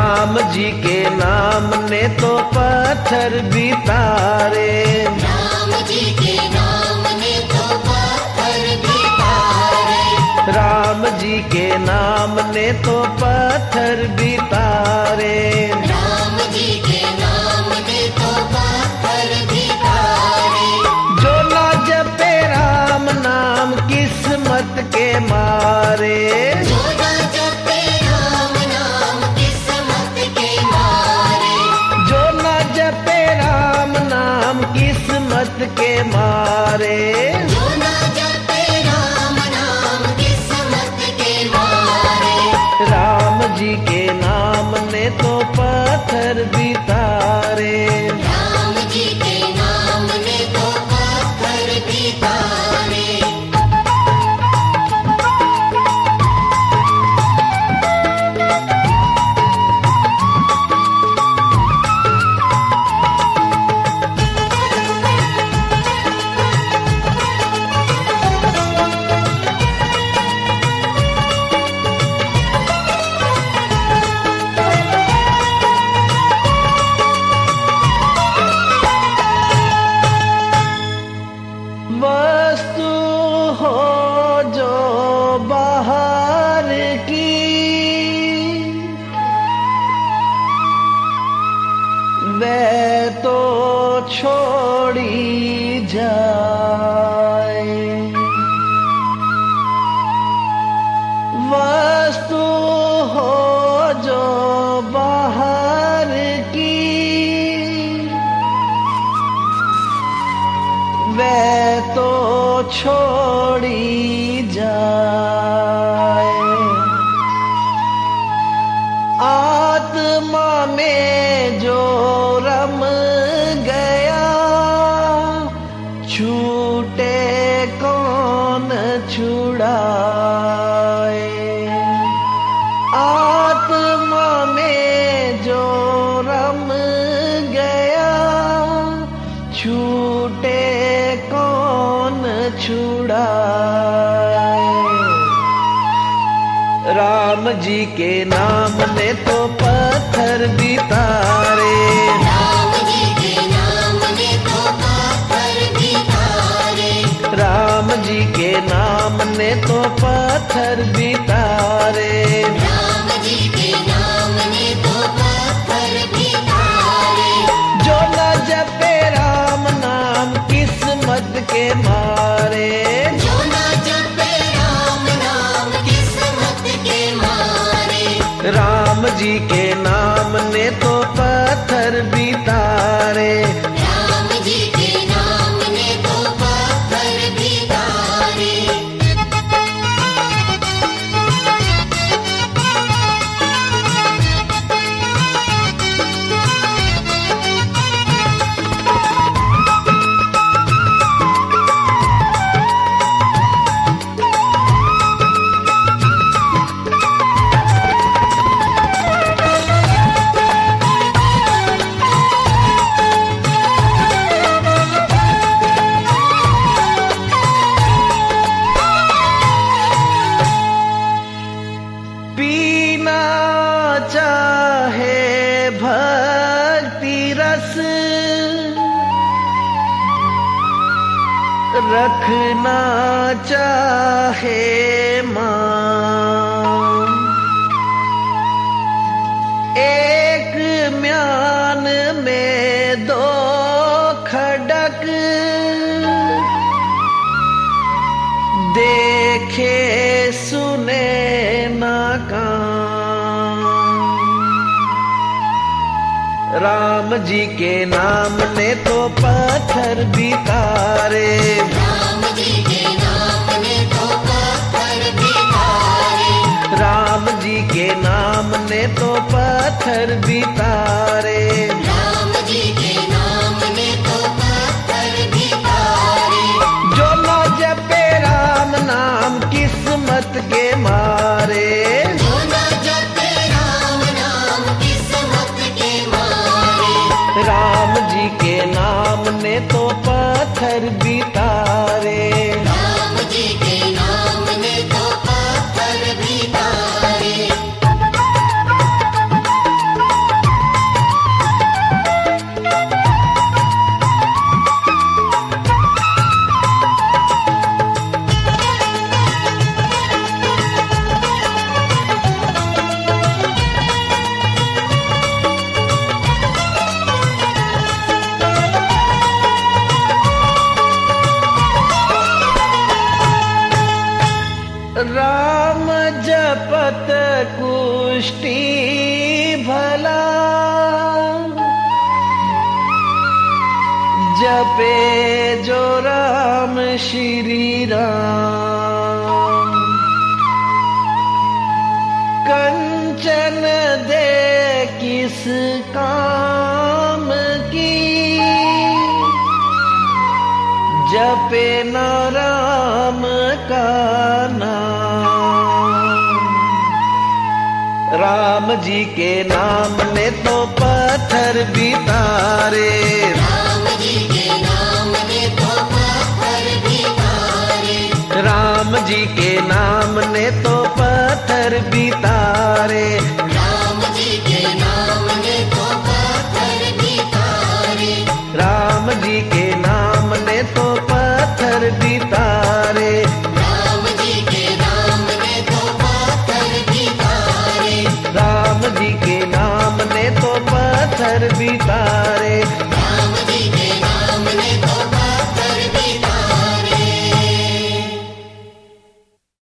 राम जी के नाम ने तो पत्थर भी तारे। राम जी के नाम ने तो पत्थर भी तारे। राम जी के नाम ने तो पत्थर भी तारे। राम जी के नाम ने तो पत्थर भी तारे। जो ना जपे राम नाम किस्मत के मारे। जो ना जपे राम नाम किस्मत के मारे। जो ना जपे राम नाम किस्मत के मारे। जो ना जपे राम नाम किस्मत के मारे। राम जी के नाम ने तो पत्थर भी तारे। राम जी के नाम ने तो पत्थर भी तारे। वस्तु हो जो बाहर की, वह तो छोड़ी जाए। वस्तु हो जो बाहर की, वह तो छोड़ी जाए। आत्मा में जो रम गया, छूटे कौन छुड़ाए। आत्मा में जो रम गया, छूटे कौन छुड़ाए। राम जी के नाम ने तो पत्थर भी तारे। राम जी के नाम ने तो पत्थर भी तारे। राम जी के नाम ने तो पत्थर भी तारे। राम जी के नाम ने तो पत्थर भी तारे। जो न जपे राम नाम किस्मत के मारे। जो ना जपे राम नाम किस्मत के मारे। राम जी के नाम ने तो पत्थर भी तारे। राम जी के नाम ने तो पत्थर भी तारे। पीना चाहे भक्ति रस, रखना चाहे मान। एक म्यान में दो खडक, देखे सुने ना कान। राम जी के नाम ने तो पत्थर भी तारे। राम जी के नाम ने तो पत्थर भी तारे। राम जी के नाम ने तो पत्थर भी तारे। राम जी के नाम ने तो पत्थर भी तारे। जो न जपे राम नाम किस्मत के मारे। जो ना जपे राम नाम किस्मत के मारे। राम जी के नाम ने तो पत्थर भी तारे। राम जी के नाम ने तो पत्थर भी तारे। कुष्ठी भला, जपे जो राम श्री राम। कंचन दे किस काम की, जपे न राम का नाम। राम जी के नाम ने तो पत्थर भी तारे, राम जी के नाम ने तो पत्थर भी तारे, राम जी के नाम ने तो पत्थर भी तारे।